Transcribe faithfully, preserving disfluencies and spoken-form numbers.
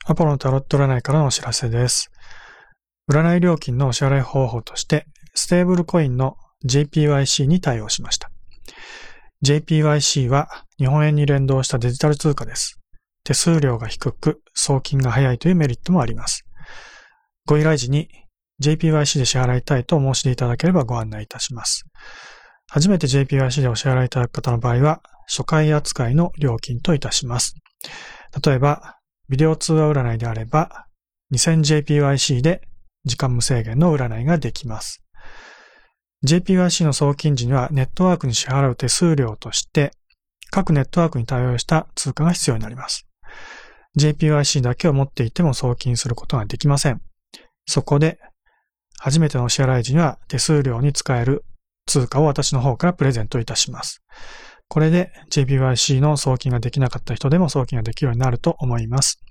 アポロのタロット占いからのお知らせです。占い料金のお支払い方法として、ステーブルコインの ジェイピーワイシー に対応しました。ジェイピーワイシー は日本円に連動したデジタル通貨です。手数料が低く、送金が早いというメリットもあります。ご依頼時に ジェイピーワイシー で支払いたいと申し出いただければご案内いたします。初めて ジェイピーワイシー でお支払いいただく方の場合は、初回扱いの料金といたします。例えば、ビデオ通話占いであれば にせんジェイピーワイシー で時間無制限の占いができます。ジェイピーワイシー の送金時にはネットワークに支払う手数料として各ネットワークに対応した通貨が必要になります。ジェイピーワイシー だけを持っていても送金することができません。そこで初めてのお支払い時には手数料に使える通貨を私の方からプレゼントいたします。これで ジェイピーワイシー の送金ができなかった人でも送金ができるようになると思います。